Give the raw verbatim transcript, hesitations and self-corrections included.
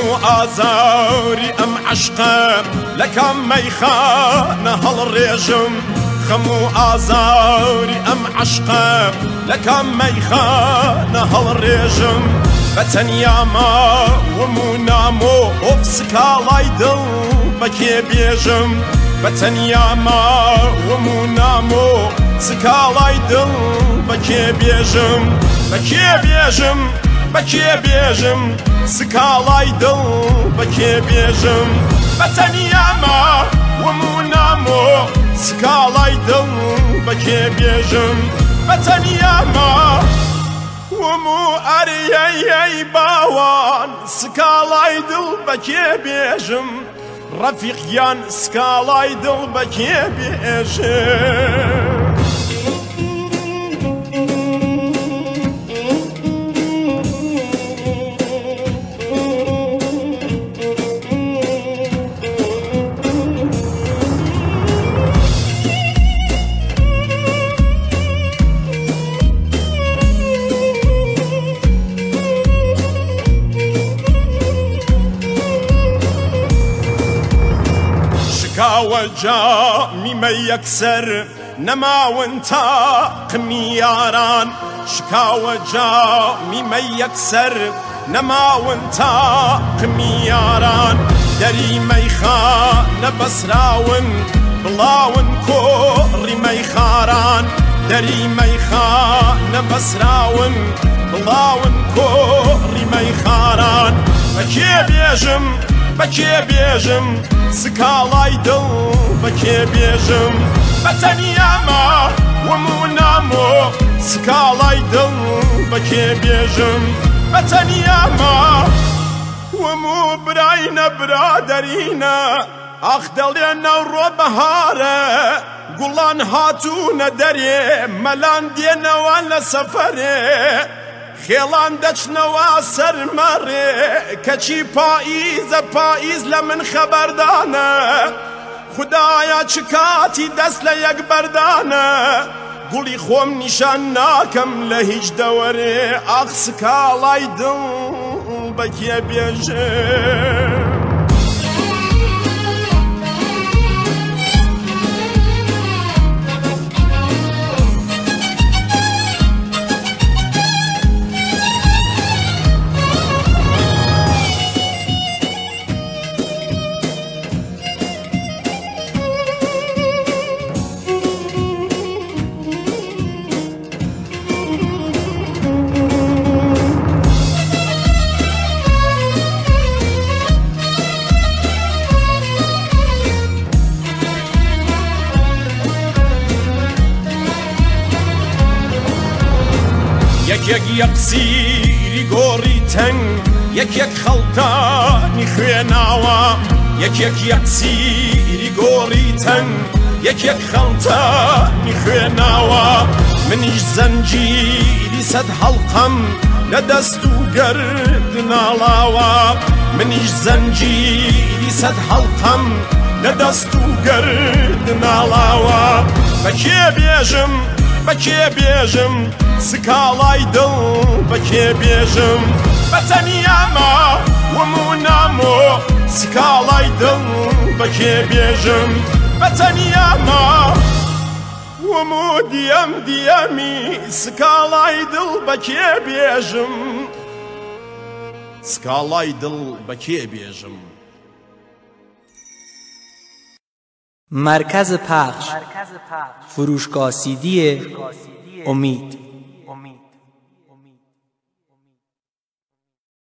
ئازاری ئەم عەشقە لە کام مەیخانە هەڵڕێژم خەم و ئازاری ئەم عەشقە لە کام مەیخانە هەڵڕێژم بە تەنیا ماوم و نامۆ ئۆف سکاڵای دڵ بەکێ بێژم بە تەنیا ماوم و نامۆ سکاڵای دڵ بەکێ بێژم بەکێ بێژم بەکێ بێژم سکاڵای دڵ بەکێ بێژم بە تەنیا ماوم و نامۆ سکاڵای دڵ بەکێ بێژم بە تەنیا ماوم و ئەریەی باوان سکاڵای دڵ بەکێ بێژم ڕەفیقیان سکاڵای دڵ بەکێ بێژم شکاوە جامیمە یەکسەر نەماون تاقمی یاران شکاوە جامیمە یەکسەر نەماون تاقمی یاران دەری مەیخانە بەسراون بڵاون کۆڕی مەیخاران دەری مەیخانە بەسراون بڵاون کۆڕی مەیخاران بەکێ بێژم بەکێ بێژم سکاڵای دڵ بەکێ بێژم بە تەنیا ماوم و نامۆ سکاڵای دڵ بەکێ بێژم بە تەنیا ماوم و براینە برادەرینە ئاخ دەڵێنە ڕۆ بەهارە گوڵان هاتوونە دەرێ مەلان دێنەوە لە سەفەرێ خێڵان دەچنەوە سەرمەڕێ کەچی پائیزە پائیز لە من خەبەردانە خودایە چ کاتی دەست لە یەک بەردانە گوڵی خۆم نیشان ناکەم لە هیچ دەوەرێ ئاخ سکاڵای دڵ بەکێ بێژم یەک یەقسیری گۆڕی تەنگ یەک یەک خەڵتانی خوێناوە یەک یەک یەقسیری گۆڕی تەنگ یەک یەک خەڵتانی خوێناوە منیش زەنجیری سەد هەڵقەم لە دەست و گەرد ناڵاوە منیش زەنجیری سەد هەڵقەم لە دەست و گەرد ناڵاوە بەکێ بێژم بەکێ بێژم سکاڵای دڵ بەکێ بێژم بە تەنیا ماوم و نامۆ سکاڵای دڵ بەکێ بێژم بە تەنیا ماوم و دیەم دیەمی سکاڵای دڵ بەکێ بێژم سکاڵای دڵ بەکێ بێژم. مرکز پخش فروشگاه سیدی امید.